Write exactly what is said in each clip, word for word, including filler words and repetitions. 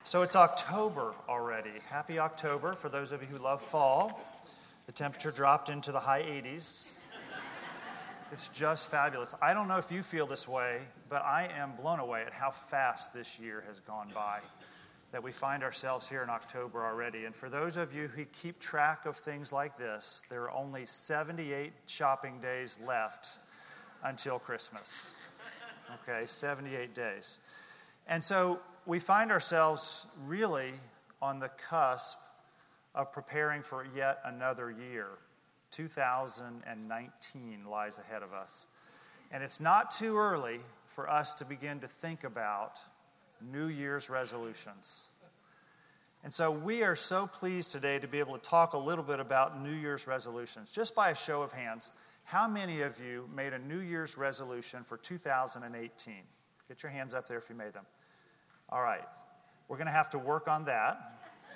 So it's October already. Happy October for those of you who love fall. The temperature dropped into the high eighties. It's just fabulous. I don't know if you feel this way, but I am blown away at how fast this year has gone by, that we find ourselves here in October already. And for those of you who keep track of things like this, there are only seventy-eight shopping days left until Christmas. Okay, seventy-eight days. And so we find ourselves really on the cusp of preparing for yet another year. two thousand nineteen lies ahead of us. And it's not too early for us to begin to think about New Year's resolutions. And so we are so pleased today to be able to talk a little bit about New Year's resolutions. Just by a show of hands, how many of you made a New Year's resolution for two thousand eighteen? Get your hands up there if you made them. All right. We're going to have to work on that.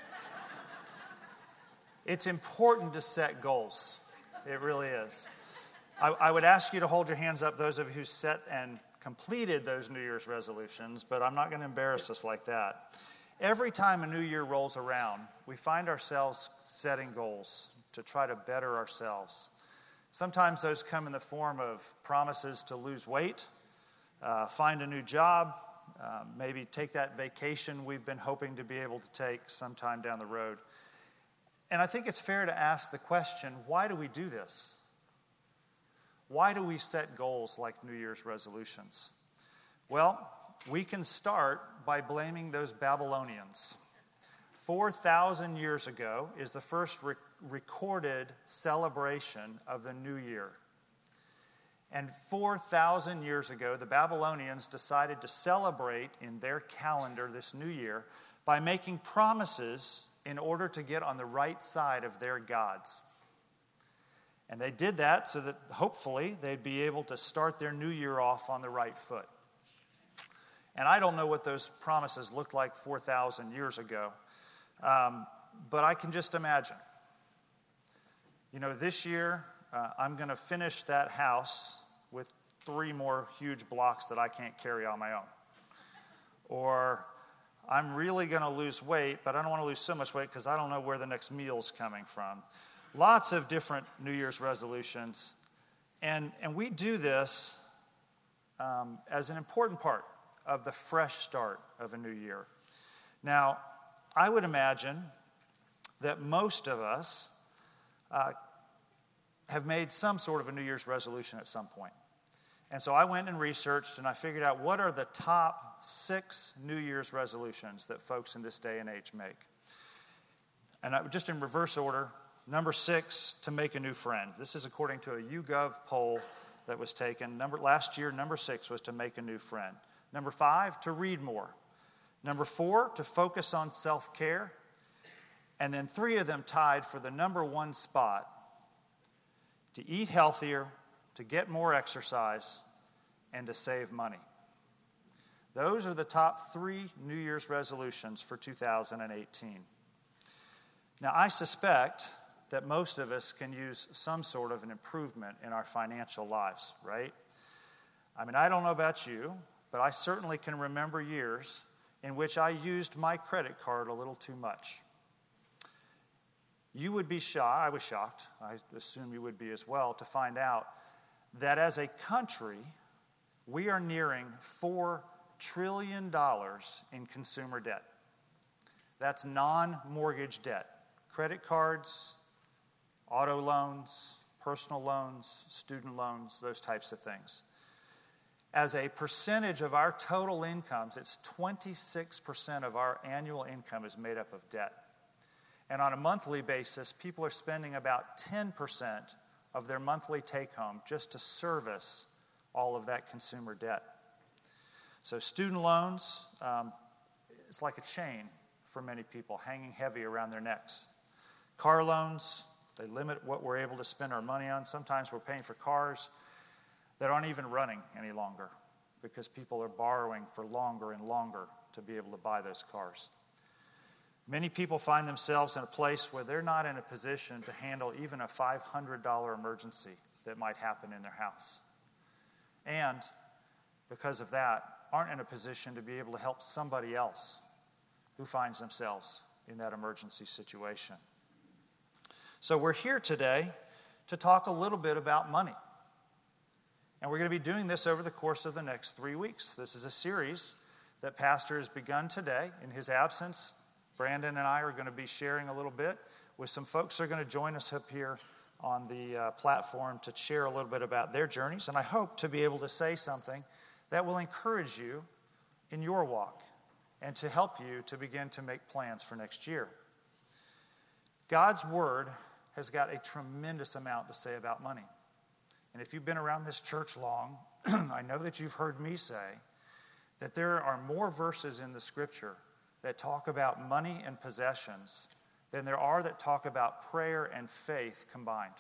It's important to set goals. It really is. I, I would ask you to hold your hands up, those of you who set and completed those New Year's resolutions, but I'm not going to embarrass us like that. Every time a new year rolls around, we find ourselves setting goals to try to better ourselves. Sometimes those come in the form of promises to lose weight, uh, find a new job, uh, maybe take that vacation we've been hoping to be able to take sometime down the road. And I think it's fair to ask the question, why do we do this? Why do we set goals like New Year's resolutions? Well, we can start by blaming those Babylonians. four thousand years ago is the first re- recorded celebration of the New Year. And four thousand years ago, the Babylonians decided to celebrate in their calendar this New Year by making promises in order to get on the right side of their gods. And they did that so that hopefully they'd be able to start their new year off on the right foot. And I don't know what those promises looked like four thousand years ago, um, but I can just imagine. You know, this year uh, I'm going to finish that house with three more huge blocks that I can't carry on my own. Or I'm really going to lose weight, but I don't want to lose so much weight because I don't know where the next meal's coming from. Lots of different New Year's resolutions. And, and we do this um, as an important part of the fresh start of a new year. Now, I would imagine that most of us uh, have made some sort of a New Year's resolution at some point. And so I went and researched and I figured out what are the top six New Year's resolutions that folks in this day and age make. And I, just in reverse order, number six, to make a new friend. This is according to a YouGov poll that was taken. Number, last year, number six was to make a new friend. Number five, to read more. Number four, to focus on self-care. And then three of them tied for the number one spot, to eat healthier, to get more exercise, and to save money. Those are the top three New Year's resolutions for two thousand eighteen. Now, I suspect that most of us can use some sort of an improvement in our financial lives, right? I mean, I don't know about you, but I certainly can remember years in which I used my credit card a little too much. You would be shocked, I was shocked, I assume you would be as well, to find out that as a country, we are nearing four trillion dollars in consumer debt. That's non-mortgage debt. Credit cards, auto loans, personal loans, student loans, those types of things. As a percentage of our total incomes, it's twenty-six percent of our annual income is made up of debt. And on a monthly basis, people are spending about ten percent of their monthly take-home just to service all of that consumer debt. So student loans, um, it's like a chain for many people, hanging heavy around their necks. Car loans, they limit what we're able to spend our money on. Sometimes we're paying for cars that aren't even running any longer because people are borrowing for longer and longer to be able to buy those cars. Many people find themselves in a place where they're not in a position to handle even a five hundred dollars emergency that might happen in their house. And because of that, aren't in a position to be able to help somebody else who finds themselves in that emergency situation. So we're here today to talk a little bit about money. And we're going to be doing this over the course of the next three weeks. This is a series that Pastor has begun today. In his absence, Brandon and I are going to be sharing a little bit with some folks who are going to join us up here on the uh, platform to share a little bit about their journeys. And I hope to be able to say something that will encourage you in your walk and to help you to begin to make plans for next year. God's Word has got a tremendous amount to say about money. And if you've been around this church long, I know that you've heard me say that there are more verses in the Scripture that talk about money and possessions than there are that talk about prayer and faith combined.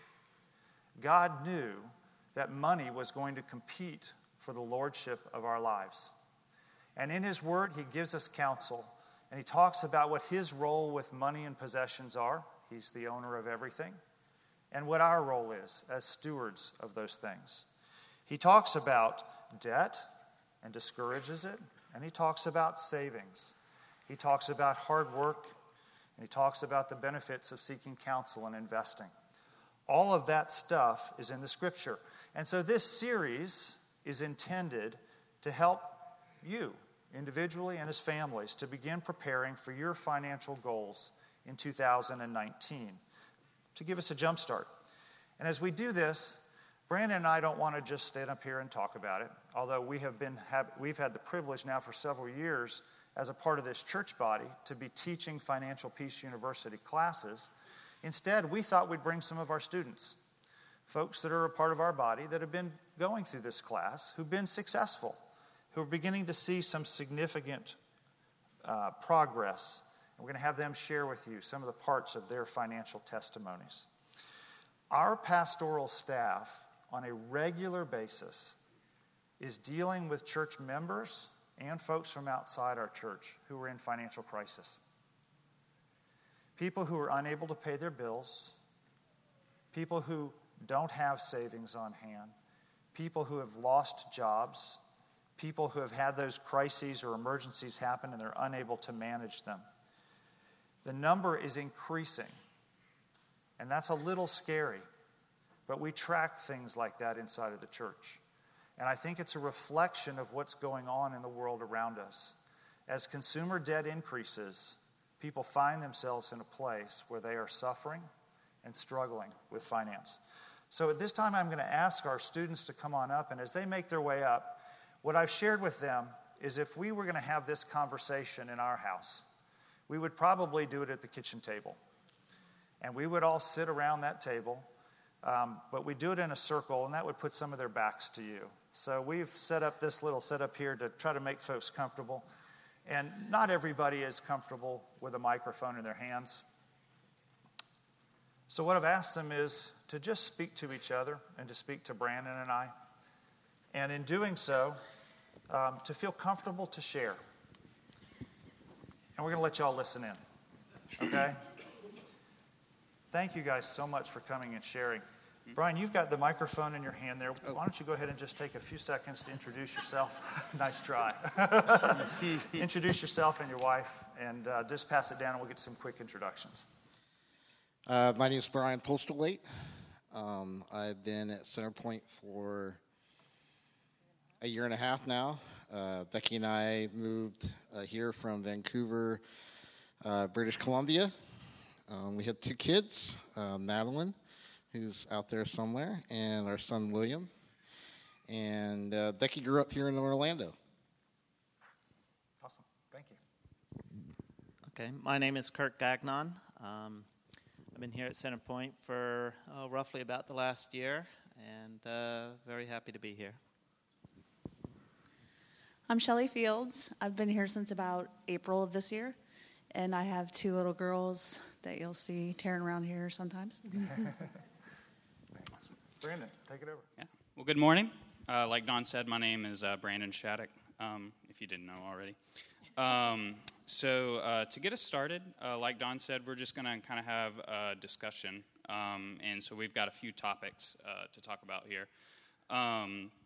God knew that money was going to compete for the lordship of our lives. And in His Word, He gives us counsel, and He talks about what His role with money and possessions are. He's the owner of everything. And what our role is as stewards of those things. He talks about debt and discourages it, and He talks about savings. He talks about hard work, and He talks about the benefits of seeking counsel and investing. All of that stuff is in the Scripture. And so this series is intended to help you, individually and as families, to begin preparing for your financial goals in two thousand nineteen, to give us a jump start. And as we do this, Brandon and I don't want to just stand up here and talk about it, although we have been have we've had the privilege now for several years as a part of this church body to be teaching Financial Peace University classes. Instead, we thought we'd bring some of our students, folks that are a part of our body that have been going through this class, who've been successful, who are beginning to see some significant uh, progress. And we're going to have them share with you some of the parts of their financial testimonies. Our pastoral staff, on a regular basis, is dealing with church members and folks from outside our church who are in financial crisis. People who are unable to pay their bills, people who don't have savings on hand, people who have lost jobs, people who have had those crises or emergencies happen and they're unable to manage them. The number is increasing, and that's a little scary, but we track things like that inside of the church. And I think it's a reflection of what's going on in the world around us. As consumer debt increases, people find themselves in a place where they are suffering and struggling with finance. So at this time, I'm going to ask our students to come on up, and as they make their way up, what I've shared with them is if we were going to have this conversation in our house, we would probably do it at the kitchen table. And we would all sit around that table, um, but we do it in a circle, and that would put some of their backs to you. So we've set up this little setup here to try to make folks comfortable. And not everybody is comfortable with a microphone in their hands. So what I've asked them is to just speak to each other and to speak to Brandon and I. And in doing so, um, to feel comfortable to share. And we're going to let y'all listen in, okay? Thank you guys so much for coming and sharing. Brian, you've got the microphone in your hand there. Why don't you go ahead and just take a few seconds to introduce yourself? Nice try. Introduce yourself and your wife, and uh, just pass it down, and we'll get some quick introductions. Uh, my name is Brian Postlewaite. Um, I've been at Centerpoint for a year and a half now. Uh, Becky and I moved uh, here from Vancouver, uh, British Columbia. Um, we have two kids, uh, Madeline, who's out there somewhere, and our son William. And uh, Becky grew up here in Orlando. Awesome. Thank you. Okay, my name is Kirk Gagnon. Um, I've been here at Centerpoint for oh, roughly about the last year, and uh, very happy to be here. I'm Shelly Fields. I've been here since about April of this year, and I have two little girls that you'll see tearing around here sometimes. Brandon, take it over. Yeah. Well, good morning. Uh, like Don said, my name is uh, Brandon Shattuck, um, if you didn't know already. Um, so uh, to get us started, uh, like Don said, we're just going to kind of have a discussion. Um, and so we've got a few topics uh, to talk about here. Um,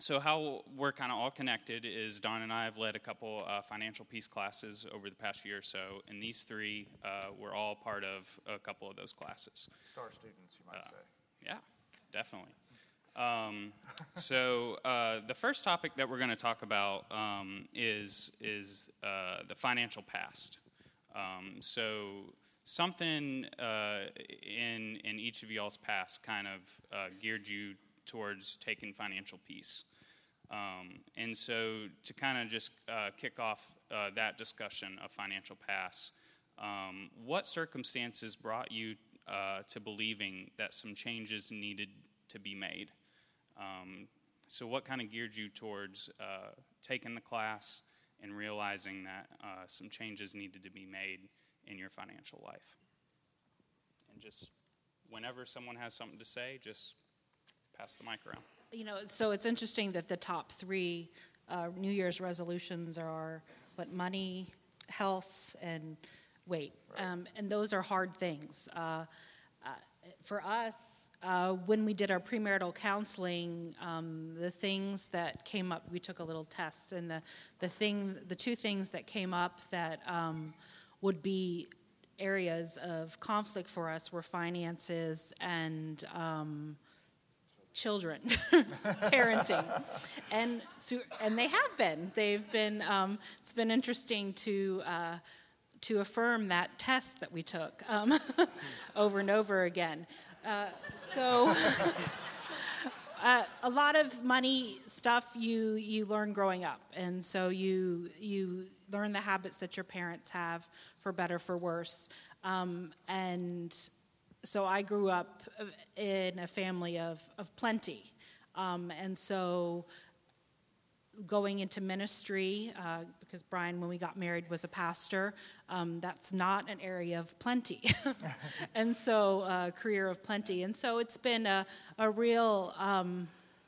so how we're kind of all connected is Don and I have led a couple uh, financial peace classes over the past year or so, and these three, uh, we're all part of a couple of those classes. Star students, you might Uh, say. Yeah, definitely. Um, so uh, the first topic that we're going to talk about um, is is uh, the financial past. Um, so something uh, in in each of y'all's past kind of uh, geared you towards taking financial peace. Um, and so to kind of just uh, kick off uh, that discussion of financial past, um, what circumstances brought you uh, to believing that some changes needed to be made? Um, so what kind of geared you towards uh, taking the class and realizing that uh, some changes needed to be made in your financial life? And just whenever someone has something to say, just pass the mic around. You know, so it's interesting that the top three uh, New Year's resolutions are what money, health, and weight, Right. um, and those are hard things. Uh, uh, for us, uh, when we did our premarital counseling, um, the things that came up, we took a little test, and the the thing, the two things that came up that um, would be areas of conflict for us were finances and um, children, parenting, and so, and they have been. They've been. Um, it's been interesting to uh, to affirm that test that we took um, over and over again. Uh, so. Uh, a lot of money stuff you you learn growing up, and so you you learn the habits that your parents have, for better for worse. Um, and so I grew up in a family of of plenty, um, and so going into ministry, uh, because Brian, when we got married, was a pastor. Um, that's not an area of plenty, and so a uh, career of plenty, and so it's been a a real um,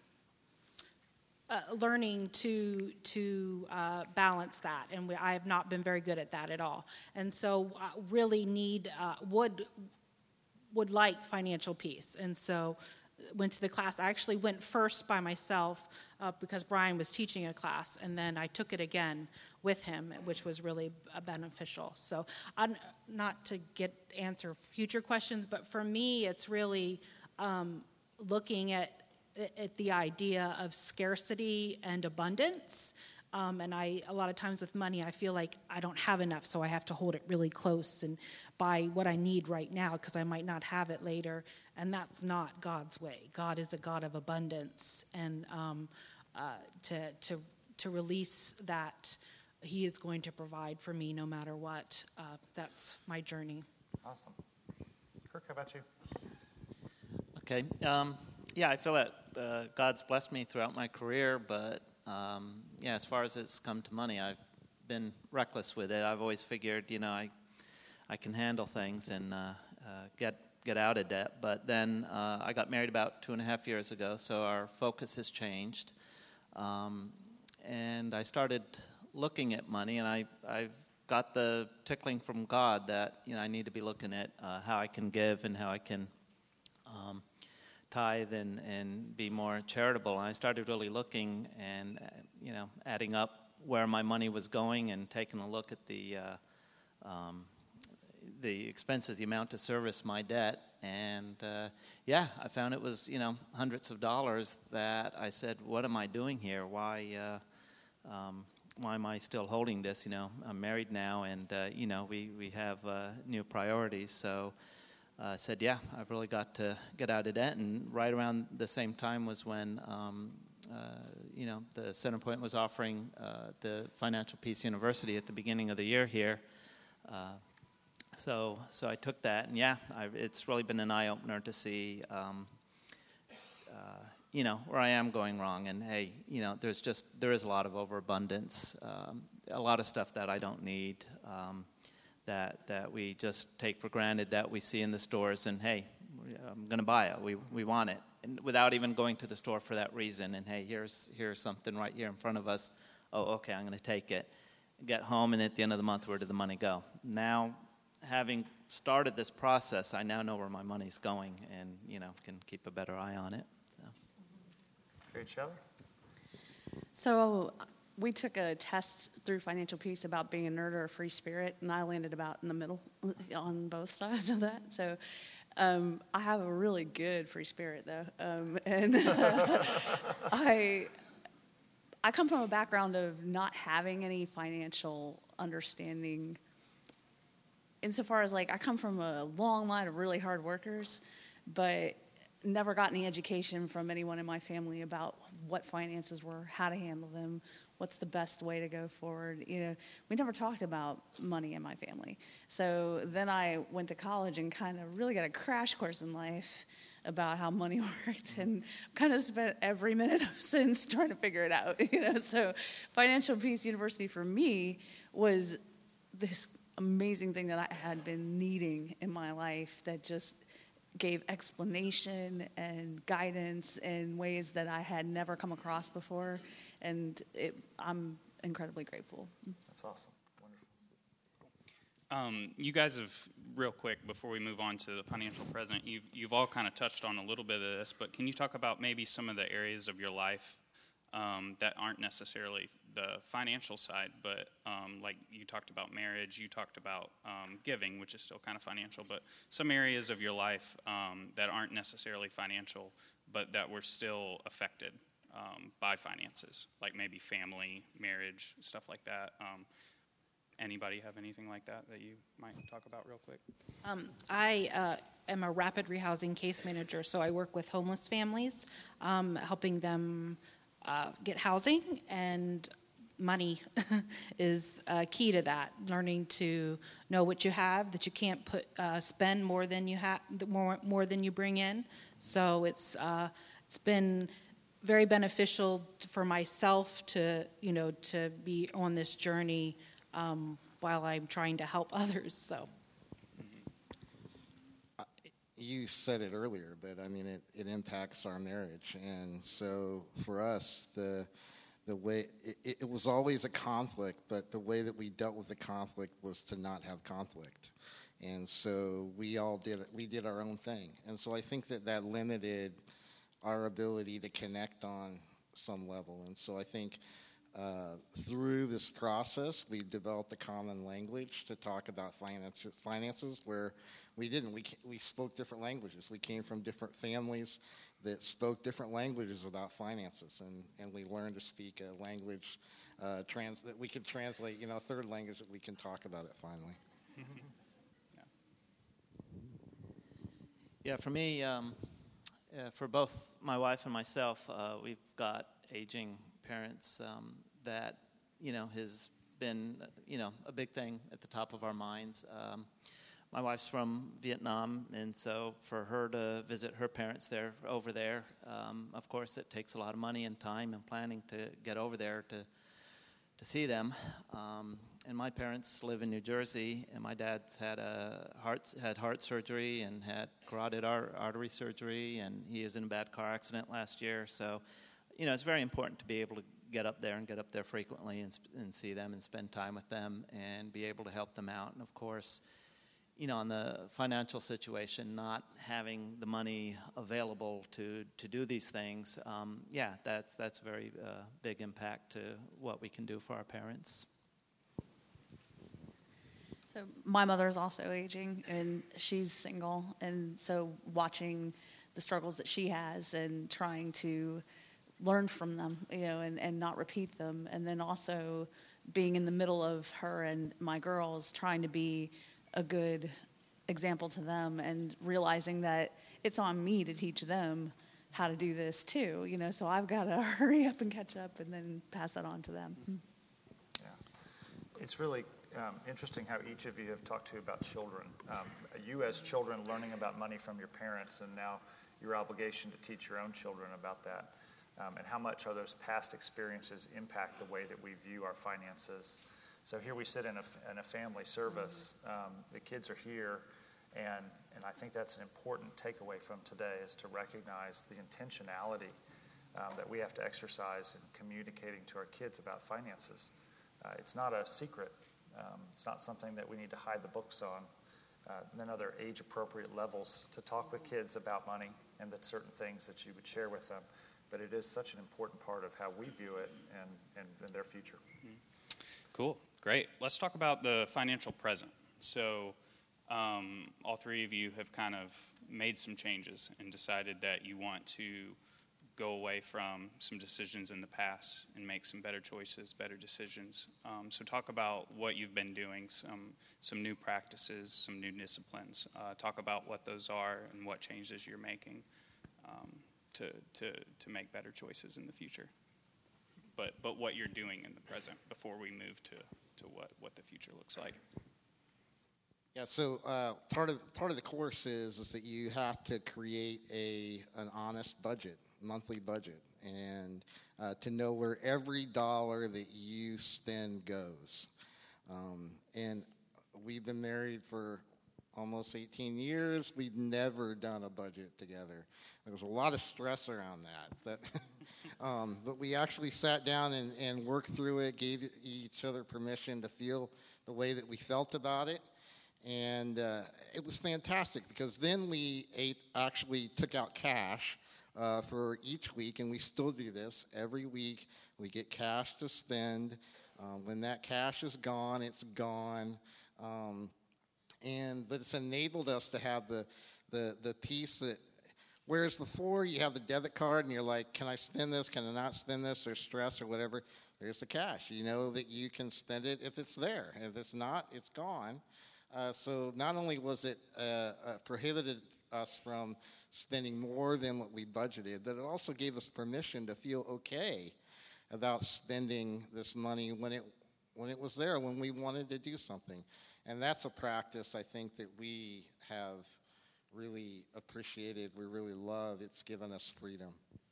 uh, learning to to uh, balance that, and we, I have not been very good at that at all, and so uh, really need uh, would would like financial peace, and so. Went to the class. I actually went first by myself uh, because Brian was teaching a class, and then I took it again with him, which was really uh, beneficial. So, I'm not to get answer future questions, but for me, it's really um, looking at at the idea of scarcity and abundance. Um, and I, a lot of times with money, I feel like I don't have enough, so I have to hold it really close and buy what I need right now because I might not have it later. And that's not God's way. God is a God of abundance, and um, uh, to to to release that, He is going to provide for me no matter what. Uh, that's my journey. Awesome. Kirk, how about you? Okay. Um, yeah, I feel that uh, God's blessed me throughout my career, but um, yeah, as far as it's come to money, I've been reckless with it. I've always figured, you know, I I can handle things and uh, uh, get get out of debt. But then uh, I got married about two and a half years ago, so our focus has changed, um, and I started looking at money, and I I've got the tickling from God that you know I need to be looking at uh, how I can give and how I can. Um, tithe and, and be more charitable. And I started really looking and, uh, you know, adding up where my money was going and taking a look at the uh, um, the expenses, the amount to service my debt. And, uh, yeah, I found it was, you know, hundreds of dollars that I said, what am I doing here? Why uh, um, why am I still holding this? You know, I'm married now, and, uh, you know, we, we have uh, new priorities. So I uh, said, yeah, I've really got to get out of debt. And right around the same time was when, um, uh, you know, the Centerpoint was offering uh, the Financial Peace University at the beginning of the year here. Uh, so so I took that, and yeah, I've, it's really been an eye-opener to see, um, uh, you know, where I am going wrong. And, hey, you know, there's just, there is a lot of overabundance, um, a lot of stuff that I don't need. Um, that that we just take for granted that we see in the stores, and hey, I'm going to buy it. We we want it, and without even going to the store for that reason. And hey, here's here's something right here in front of us. Oh, okay, I'm going to take it. Get home, and at the end of the month, where did the money go? Now, having started this process, I now know where my money's going, and you know can keep a better eye on it. So. Great, Shelley. So we took a test through Financial Peace about being a nerd or a free spirit, and I landed about in the middle on both sides of that. So um, I have a really good free spirit, though, um, and I I come from a background of not having any financial understanding. Insofar as like I come from a long line of really hard workers, but never got any education from anyone in my family about what finances were, how to handle them, what's the best way to go forward. You know, we never talked about money in my family. So then I went to college and kind of really got a crash course in life about how money worked, and kind of spent every minute of since trying to figure it out. You know, so Financial Peace University for me was this amazing thing that I had been needing in my life that just gave explanation and guidance in ways that I had never come across before, and it, I'm incredibly grateful. That's awesome. Wonderful. Um, you guys have, real quick, before we move on to the financial president, you've, you've all kind of touched on a little bit of this, but can you talk about maybe some of the areas of your life um, that aren't necessarily the financial side, but um, like you talked about marriage, you talked about um, giving, which is still kind of financial, but some areas of your life um, that aren't necessarily financial, but that were still affected um, by finances, like maybe family, marriage, stuff like that. Um, anybody have anything like that that you might talk about real quick? Um, I uh, am a rapid rehousing case manager, so I work with homeless families, um, helping them uh, get housing, and money is uh, key to that. Learning to know what you have, that you can't put uh, spend more than you have, more more than you bring in. So it's uh, it's been very beneficial for myself to you know to be on this journey um, while I'm trying to help others. So you said it earlier, but I mean it, it impacts our marriage, and so for us the. The way it, it was always a conflict, but the way that we dealt with the conflict was to not have conflict, and so we all did we did our own thing, and so I think that that limited our ability to connect on some level, and so I think uh, through this process we developed a common language to talk about finances, finances where we didn't we we spoke different languages. We came from different families that spoke different languages about finances, and, and we learned to speak a language uh, trans that we could translate, you know, a third language that we can talk about it finally. Mm-hmm. Yeah. Yeah, for me, um, uh, for both my wife and myself, uh, we've got aging parents um, that, you know, has been, you know, a big thing at the top of our minds. Um, My wife's from Vietnam, and so for her to visit her parents there, over there, um, of course, it takes a lot of money and time and planning to get over there to to see them. Um, and my parents live in New Jersey, and my dad's had a heart had heart surgery and had carotid artery surgery, and he was in a bad car accident last year. So, you know, it's very important to be able to get up there and get up there frequently and, and see them and spend time with them and be able to help them out. And of course, you know, on the financial situation, not having the money available to, to do these things, um, yeah, that's that's a very uh, big impact to what we can do for our parents. So my mother is also aging, and she's single, and so watching the struggles that she has and trying to learn from them, you know, and, and not repeat them, and then also being in the middle of her and my girls, trying to be a good example to them, and realizing that it's on me to teach them how to do this too, you know, so I've got to hurry up and catch up and then pass that on to them. Yeah. It's really um, interesting how each of you have talked to about children. Um, you as children learning about money from your parents, and now your obligation to teach your own children about that, um, and how much are those past experiences impact the way that we view our finances. So here we sit in a, in a family service. Um, the kids are here, and, and I think that's an important takeaway from today, is to recognize the intentionality um, that we have to exercise in communicating to our kids about finances. Uh, it's not a secret. Um, it's not something that we need to hide the books on. Uh, and then other age-appropriate levels to talk with kids about money and that certain things that you would share with them. but it is such an important part of how we view it and, and, and their future. Cool, great. Let's talk about the financial present. So um, all three of you have kind of made some changes and decided that you want to go away from some decisions in the past and make some better choices, better decisions. Um, so talk about what you've been doing, some some new practices, some new disciplines. Uh, talk about what those are and what changes you're making um, to, to, to make better choices in the future. But but what you're doing in the present before we move to, to what, what the future looks like. Yeah, so uh, part of part of the course is is that you have to create a an honest budget, monthly budget, and uh, to know where every dollar that you spend goes. Um, and we've been married for almost eighteen years. We've never done a budget together. There was a lot of stress around that, but um, but we actually sat down and, and worked through it, gave each other permission to feel the way that we felt about it. And uh, it was fantastic because then we ate, actually took out cash uh, for each week, and we still do this. Every week we get cash to spend. Uh, when that cash is gone, it's gone. Um, and but it's enabled us to have the, the, the piece that, whereas before you have the debit card and you're like, can I spend this, can I not spend this, or stress or whatever, there's the cash. You know that you can spend it if it's there. If it's not, it's gone. Uh, so not only was it uh, uh, prohibited us from spending more than what we budgeted, but it also gave us permission to feel okay about spending this money when it when it was there, when we wanted to do something. And that's a practice I think that we have really appreciated, we really love. It's given us freedom.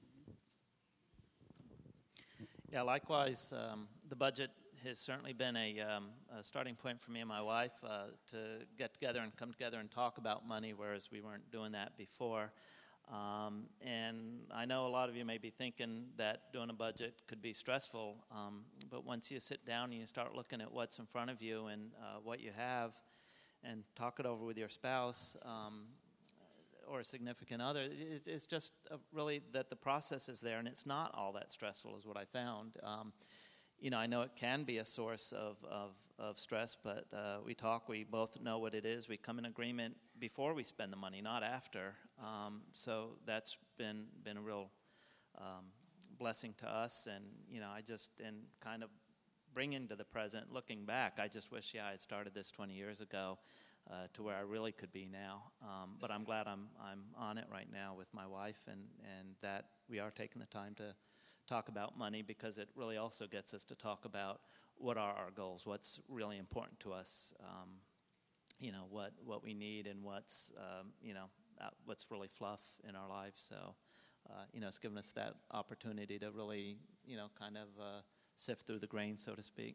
Yeah, likewise, um, the budget has certainly been a, um, a starting point for me and my wife uh, to get together and come together and talk about money, whereas we weren't doing that before. Um, and I know a lot of you may be thinking that doing a budget could be stressful, um, but once you sit down and you start looking at what's in front of you and uh, what you have and talk it over with your spouse um, or a significant other, it, it's just uh, really that the process is there, and it's not all that stressful is what I found. Um, You know, I know it can be a source of, of, of stress, but uh, we talk, we both know what it is. We come in agreement before we spend the money, not after. Um, so that's been been a real um, blessing to us. And, you know, I just, and kind of bringing to the present, looking back, I just wish, yeah, I had started this twenty years ago uh, to where I really could be now. Um, but I'm glad I'm I'm on it right now with my wife, and, and that we are taking the time to talk about money, because it really also gets us to talk about what are our goals, what's really important to us, um, you know, what, what we need, and what's, um, you know, uh, what's really fluff in our lives. So, uh, you know, it's given us that opportunity to really, you know, kind of uh, sift through the grain, so to speak.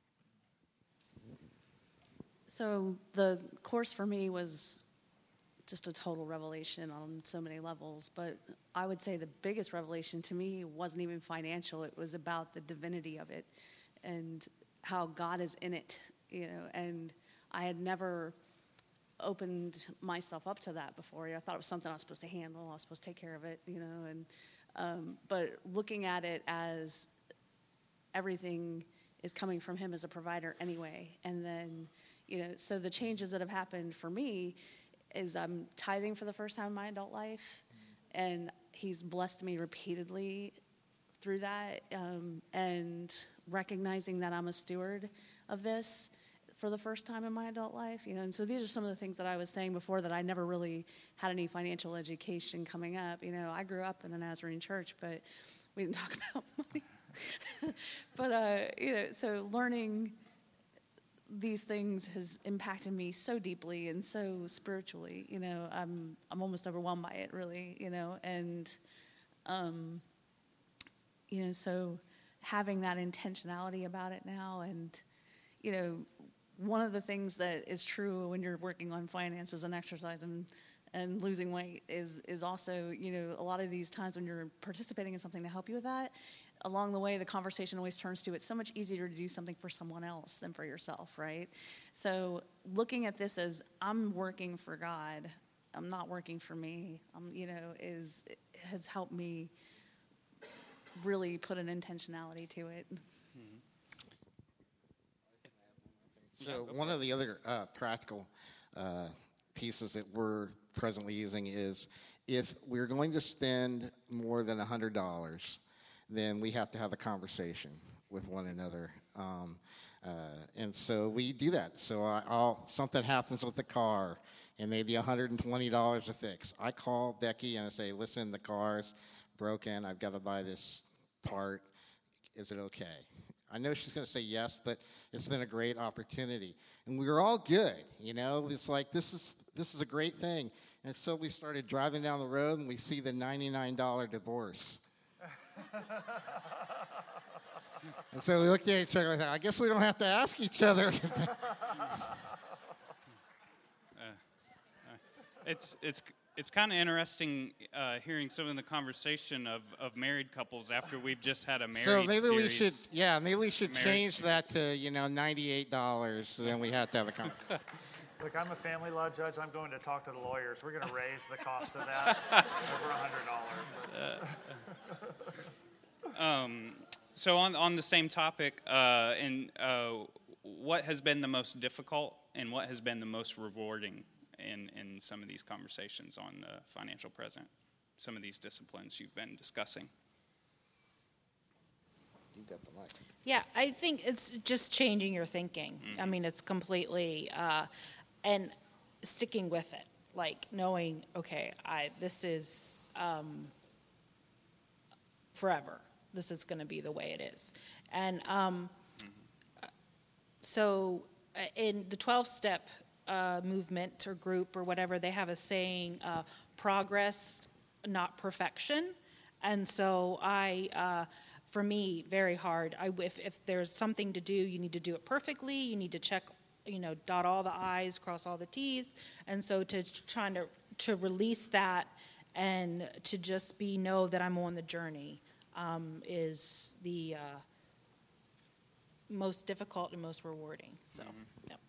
So the course for me was just a total revelation on so many levels, but I would say the biggest revelation to me wasn't even financial. It was about the divinity of it and how God is in it, you know, and I had never opened myself up to that before. I thought it was something I was supposed to handle, I was supposed to take care of it, you know, and um, but looking at it as everything is coming from him as a provider anyway, and then, you know, so the changes that have happened for me is I'm tithing for the first time in my adult life, and he's blessed me repeatedly through that, um, and recognizing that I'm a steward of this for the first time in my adult life, you know. And so these are some of the things that I was saying before, that I never really had any financial education coming up. You know, I grew up in a Nazarene church, but we didn't talk about money. but, uh, you know, so learning these things has impacted me so deeply and so spiritually, you know. I'm I'm almost overwhelmed by it, really, you know, and, um, you know, so having that intentionality about it now, and, you know, one of the things that is true when you're working on finances and exercise and, and losing weight is is also, you know, a lot of these times when you're participating in something to help you with that, along the way, the conversation always turns to, it's so much easier to do something for someone else than for yourself, right? So looking at this as, I'm working for God, I'm not working for me, um, you know, is has helped me really put an intentionality to it. So one of the other uh, practical uh, pieces that we're presently using is if we're going to spend more than one hundred dollars, then we have to have a conversation with one another. Um, uh, and so we do that. So I, I'll, something happens with the car, and maybe one hundred twenty dollars to fix. I call Becky and I say, listen, the car's broken. I've got to buy this part. Is it okay? I know she's going to say yes, but it's been a great opportunity. And we were all good, you know. It's like, this is this is a great thing. And so we started driving down the road, and we see the ninety-nine dollars divorce. And so we looked at each other and thought, I guess we don't have to ask each other. uh, uh, it's it's it's kind of interesting uh, hearing some of the conversation of, of married couples after we've just had a married So maybe series. we should, yeah, maybe we should Marriage change series. that to, you know, ninety-eight dollars. So then we have to have a conversation. Look, I'm a family law judge. I'm going to talk to the lawyers. We're going to raise the cost of that over one hundred dollars. Um, so on on the same topic, uh, and uh, what has been the most difficult and what has been the most rewarding in, in some of these conversations on the financial present, some of these disciplines you've been discussing? You got the mic. Yeah, I think it's just changing your thinking. I mean, it's completely, uh, and sticking with it, like knowing, okay, I this is um, forever. This is going to be the way it is. And um, so uh, in the twelve-step uh, movement or group or whatever, they have a saying, uh, progress, not perfection. And so I... Uh, For me, very hard. I, if, if there's something to do, you need to do it perfectly. You need to check, you know, dot all the I's, cross all the T's. And so to trying to to release that and to just be know that I'm on the journey um, is the uh, most difficult and most rewarding. So, Mm-hmm. yeah.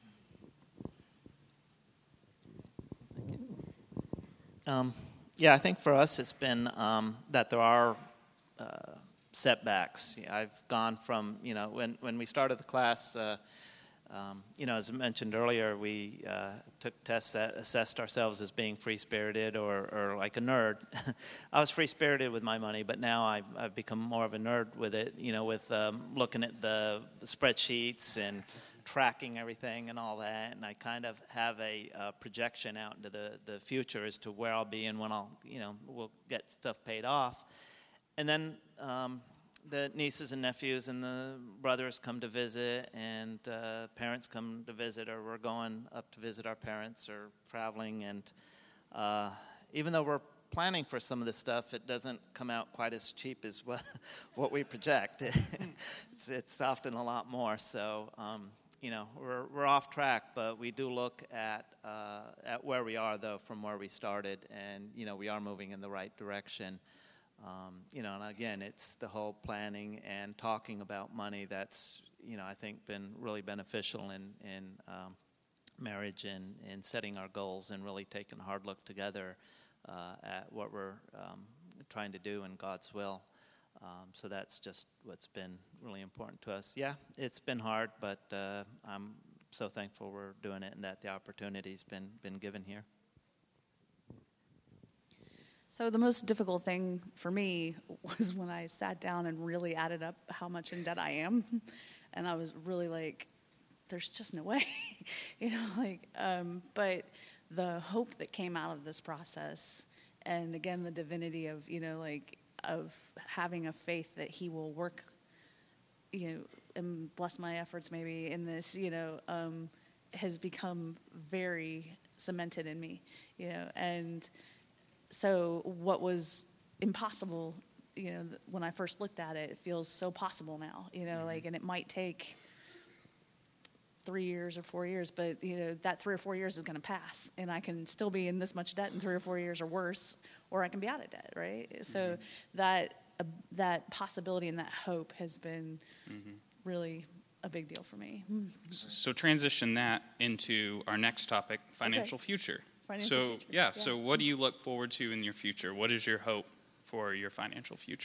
Um, yeah, I think for us it's been um, that there are uh, setbacks. Yeah, I've gone from, you know, when, when we started the class, uh, um, you know, as I mentioned earlier, we uh, took tests that assessed ourselves as being free-spirited or, or like a nerd. I was free-spirited with my money, but now I've, I've become more of a nerd with it, you know, with um, looking at the, the spreadsheets and tracking everything and all that, and I kind of have a uh, projection out into the, the future as to where I'll be and when I'll, you know, we'll get stuff paid off. And then um, the nieces and nephews and the brothers come to visit, and uh, parents come to visit, or we're going up to visit our parents or traveling. And uh, even though we're planning for some of this stuff, it doesn't come out quite as cheap as what, what we project. it's, it's often a lot more. So, um, you know, we're we're off track, but we do look at uh, at where we are, though, from where we started, and, you know, we are moving in the right direction. Um, you know, and again, it's the whole planning and talking about money that's, you know, I think been really beneficial in, in um, marriage and, and setting our goals and really taking a hard look together uh, at what we're um, trying to do in God's will. Um, so that's just what's been really important to us. Yeah, it's been hard, but uh, I'm so thankful we're doing it and that the opportunity's been been given here. So the most difficult thing for me was when I sat down and really added up how much in debt I am. And I was really like, there's just no way, you know, like, um, but the hope that came out of this process, and again, the divinity of, you know, like, of having a faith that he will work, you know, and bless my efforts maybe in this, you know, um, has become very cemented in me, you know, and so what was impossible, you know, when I first looked at it, it feels so possible now, you know, like, and it might take three years or four years, but, you know, that three or four years is going to pass, and I can still be in this much debt in three or four years or worse, or I can be out of debt, right? Mm-hmm. So that uh, that possibility and that hope has been mm-hmm. really a big deal for me. Mm-hmm. So transition that into our next topic, financial okay. future. Financial so future. Yeah, yeah. So what do you look forward to in your future? What is your hope for your financial future?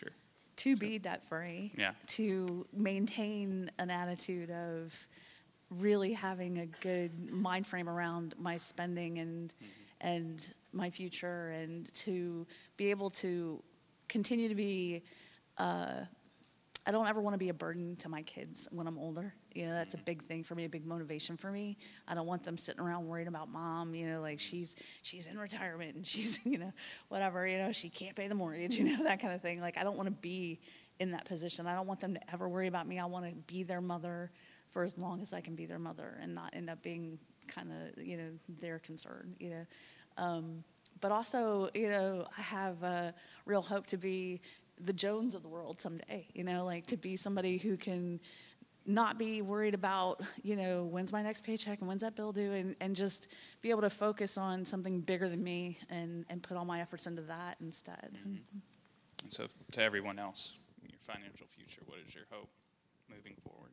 to be debt free, Yeah. to maintain an attitude of really having a good mind frame around my spending and mm-hmm. and my future, and to be able to continue to be. Uh, I don't ever want to be a burden to my kids when I'm older. You know, that's a big thing for me, a big motivation for me. I don't want them sitting around worried about mom, you know, like she's she's in retirement and she's, you know, whatever, you know, she can't pay the mortgage, you know, that kind of thing. Like, I don't want to be in that position. I don't want them to ever worry about me. I want to be their mother for as long as I can be their mother and not end up being kind of, you know, their concern, you know. Um, but also, you know, I have a real hope to be the Jones of the world someday, you know, like to be somebody who can not be worried about, you know, when's my next paycheck and when's that bill due, and, and just be able to focus on something bigger than me and, and put all my efforts into that instead. Mm-hmm. And so to everyone else, your financial future, what is your hope moving forward?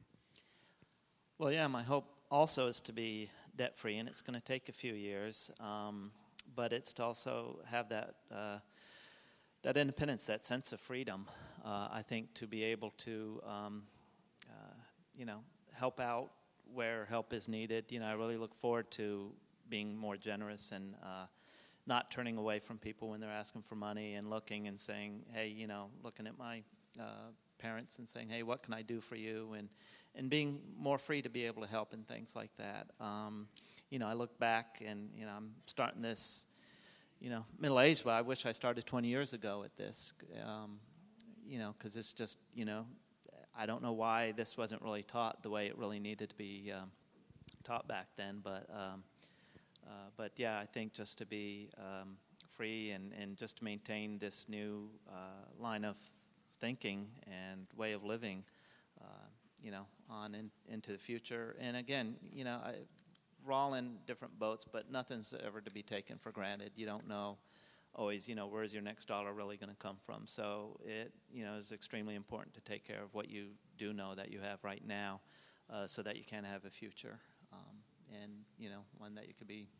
Well, yeah, my hope also is to be debt-free, and it's going to take a few years, um, but it's to also have that uh, that independence, that sense of freedom. Uh, I think to be able to, um, uh, you know, help out where help is needed. You know, I really look forward to being more generous and uh, not turning away from people when they're asking for money, and looking and saying, hey, you know, looking at my uh, parents and saying, hey, what can I do for you? And and being more free to be able to help in things like that. Um, you know, I look back and, you know, I'm starting this, you know, middle-aged, but I wish I started twenty years ago at this, um, you know, because it's just, you know, I don't know why this wasn't really taught the way it really needed to be um, taught back then, but, um, uh, but yeah, I think just to be um, free and, and just to maintain this new uh, line of thinking and way of living, uh, you know, on in, into the future. And again, you know, I, we're all in different boats, but nothing's ever to be taken for granted. You don't know always, you know, where's your next dollar really going to come from. So it, you know, is extremely important to take care of what you do know that you have right now, uh, so that you can have a future, um, and, you know, one that you could be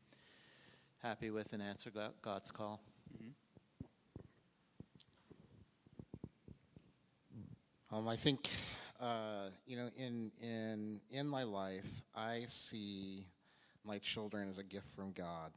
happy with and answer God's call. Mm-hmm. Um, I think, uh, you know, in in in my life, I see my children as a gift from God,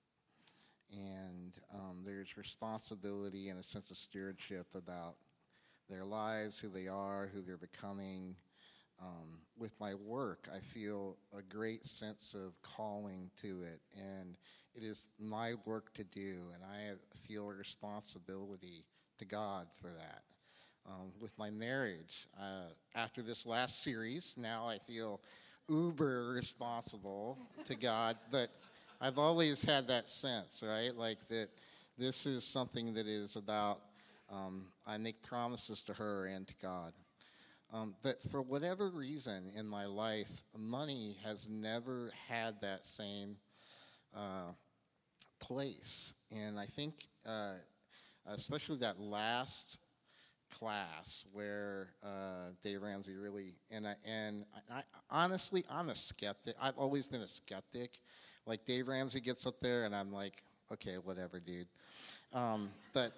and um, there's responsibility and a sense of stewardship about their lives, who they are, who they're becoming. Um, with my work, I feel a great sense of calling to it, and it is my work to do, and I feel a responsibility to God for that. Um, with my marriage, uh, after this last series, now I feel uber responsible to God, but I've always had that sense, right? Like that this is something that is about, um, I make promises to her and to God. Um, but for whatever reason in my life, money has never had that same uh, place. And I think, uh, especially that last class where uh, Dave Ramsey really, and I, and I, I, honestly, I'm a skeptic. I've always been a skeptic. Like Dave Ramsey gets up there, and I'm like, okay, whatever, dude. Um, but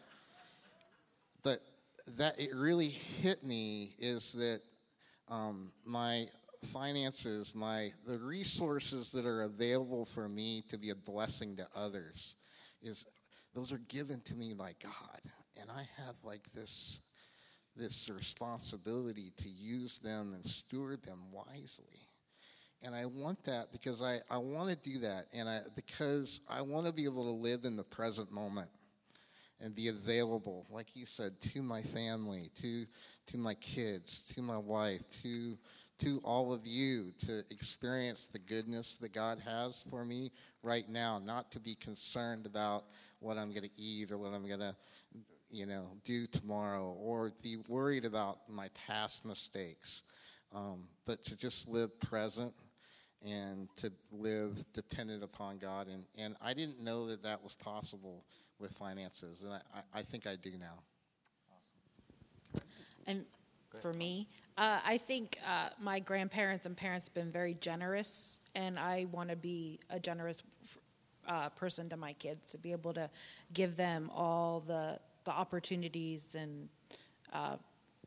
but that it really hit me is that um, my finances, my the resources that are available for me to be a blessing to others, is those are given to me by God, and I have like this. this responsibility to use them and steward them wisely. And I want that because I, I want to do that, and I because I want to be able to live in the present moment and be available, like you said, to my family, to to my kids, to my wife, to to all of you, to experience the goodness that God has for me right now, not to be concerned about what I'm going to eat or what I'm going to you know, do tomorrow, or be worried about my past mistakes, um, but to just live present and to live dependent upon God. And, and I didn't know that that was possible with finances, and I, I think I do now. Awesome. And for me, uh, I think uh, my grandparents and parents have been very generous, and I want to be a generous uh, person to my kids, to be able to give them all the the opportunities and uh,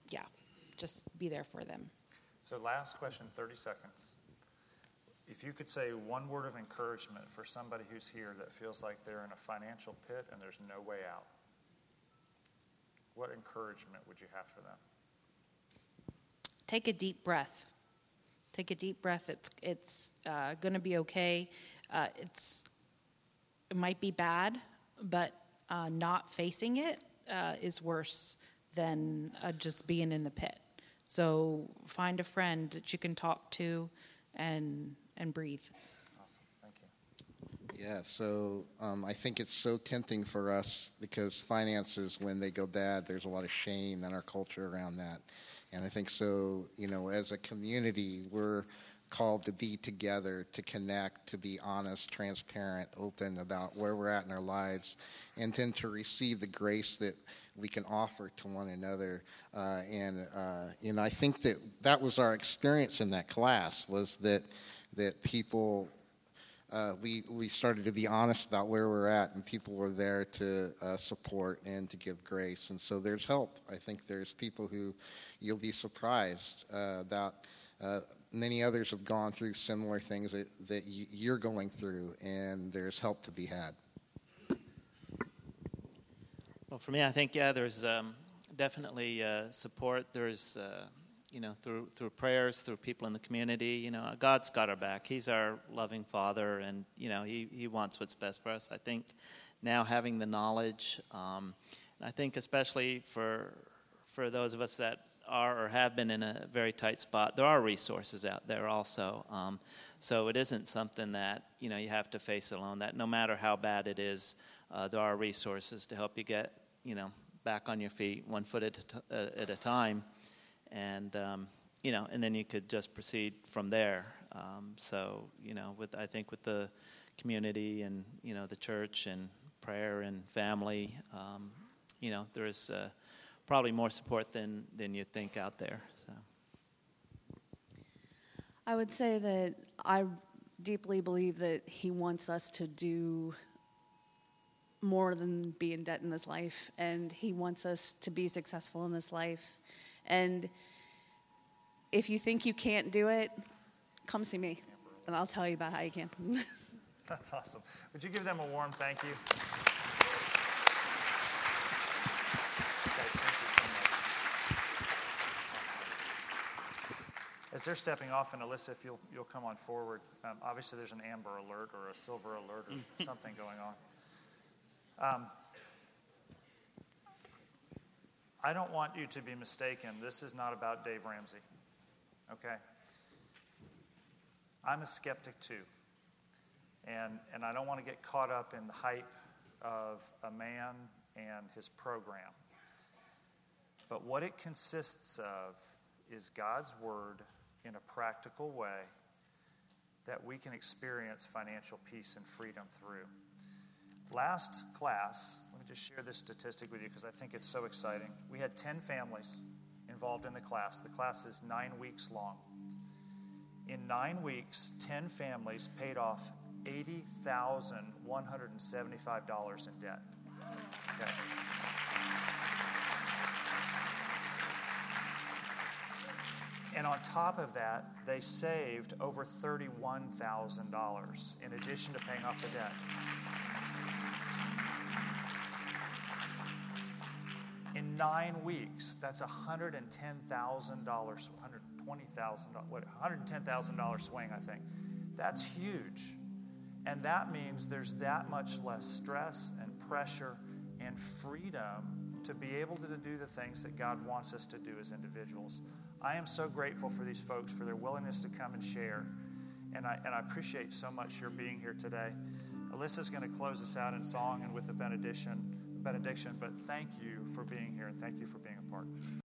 yeah, just be there for them. So last question, thirty seconds. If you could say one word of encouragement for somebody who's here that feels like they're in a financial pit and there's no way out, what encouragement would you have for them? Take a deep breath. Take a deep breath. It's it's uh, going to be okay. Uh, it's it might be bad, but uh, not facing it uh, is worse than uh, just being in the pit. So find a friend that you can talk to, and and breathe. Awesome, thank you. Yeah, so um, I think it's so tempting for us because finances, when they go bad, there's a lot of shame in our culture around that. And I think so, you know, as a community, we're called to be together, to connect, to be honest, transparent, open about where we're at in our lives, and then to receive the grace that we can offer to one another. Uh, and, uh, you know, I think that that was our experience in that class, was that that people, uh, we, we started to be honest about where we're at, and people were there to uh, support and to give grace. And so there's help. I think there's people who you'll be surprised uh, about. Uh, many others have gone through similar things that, that you, you're going through, and there's help to be had. Well, for me, I think, yeah, there's um, definitely uh, support. There's, uh, you know, through through prayers, through people in the community. You know, God's got our back. He's our loving Father, and, you know, he, he wants what's best for us. I think now having the knowledge, um, and I think especially for for those of us that are or have been in a very tight spot, there are resources out there also. Um, so it isn't something that, you know, you have to face alone, that no matter how bad it is, uh, there are resources to help you get, you know, back on your feet, one foot at a, t- uh, at a time. And, um, you know, and then you could just proceed from there. Um, so, you know, with I think with the community and, you know, the church and prayer and family, um, you know, there is uh, probably more support than, than you think out there. So. I would say that I deeply believe that he wants us to do more than be in debt in this life, and he wants us to be successful in this life. And if you think you can't do it, come see me, and I'll tell you about how you can. That's awesome. Would you give them a warm thank you? Guys, thank you so much. As they're stepping off, and Alyssa, if you'll, you'll come on forward, um, obviously there's an amber alert or a silver alert or something going on. Um, I don't want you to be mistaken. This is not about Dave Ramsey, okay? I'm a skeptic too, and, and I don't want to get caught up in the hype of a man and his program. But what it consists of is God's word in a practical way that we can experience financial peace and freedom through. Last class, let me just share this statistic with you because I think it's so exciting. We had ten families involved in the class. The class is nine weeks long. In nine weeks, ten families paid off eighty thousand one hundred seventy-five dollars in debt. Okay. And on top of that, they saved over thirty-one thousand dollars in addition to paying off the debt. In nine weeks, that's one hundred ten thousand dollars, one hundred twenty thousand dollars, what, one hundred ten thousand dollars swing, I think. That's huge. And that means there's that much less stress and pressure and freedom to be able to do the things that God wants us to do as individuals. I am so grateful for these folks, for their willingness to come and share. And I, and I appreciate so much your being here today. Alyssa's going to close us out in song and with a benediction. benediction, but thank you for being here and thank you for being a part.